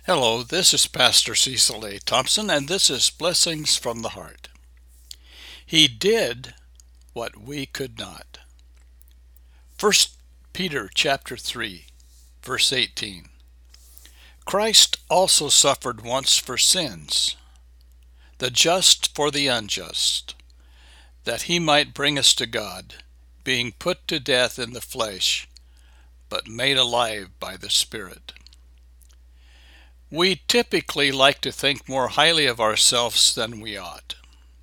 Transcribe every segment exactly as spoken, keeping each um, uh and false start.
Hello, this is Pastor Cecil A. Thompson, and this is Blessings from the Heart. He did what we could not. First Peter chapter three, verse eighteen. Christ also suffered once for sins, the just for the unjust, that he might bring us to God, being put to death in the flesh, but made alive by the Spirit. We typically like to think more highly of ourselves than we ought.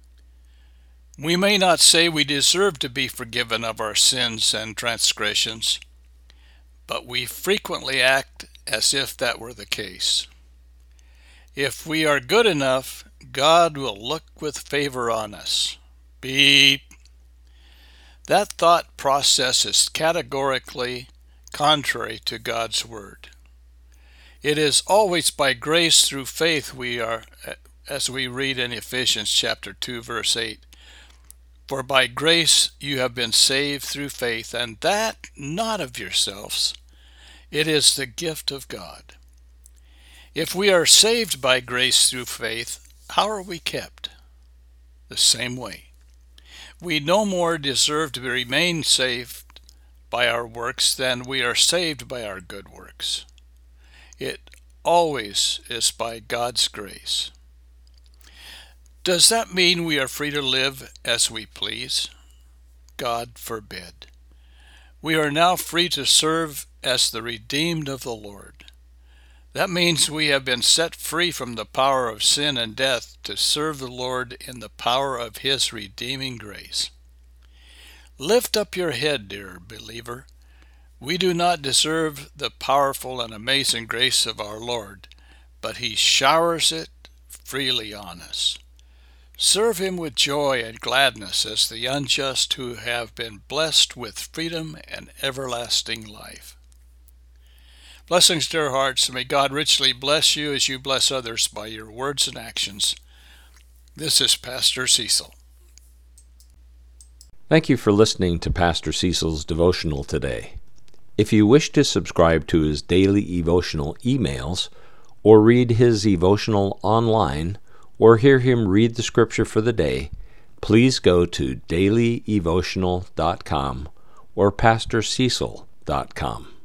We may not say we deserve to be forgiven of our sins and transgressions, but we frequently act as if that were the case. If we are good enough, God will look with favor on us. Beep. That thought process is categorically contrary to God's Word. It is always by grace through faith we are, as we read in Ephesians chapter two, verse eight. For by grace you have been saved through faith, and that not of yourselves. It is the gift of God. If we are saved by grace through faith, how are we kept? The same way. We no more deserve to remain saved by our works than we are saved by our good works. It always is by God's grace. Does that mean we are free to live as we please? God forbid. We are now free to serve as the redeemed of the Lord. That means we have been set free from the power of sin and death to serve the Lord in the power of His redeeming grace. Lift up your head, dear believer. We do not deserve the powerful and amazing grace of our Lord, but He showers it freely on us. Serve Him with joy and gladness as the unjust who have been blessed with freedom and everlasting life. Blessings, dear hearts. May God richly bless you as you bless others by your words and actions. This is Pastor Cecil. Thank you for listening to Pastor Cecil's devotional today. If you wish to subscribe to his daily devotional emails, or read his devotional online, or hear him read the scripture for the day, please go to daily devotional dot com or pastor cecil dot com.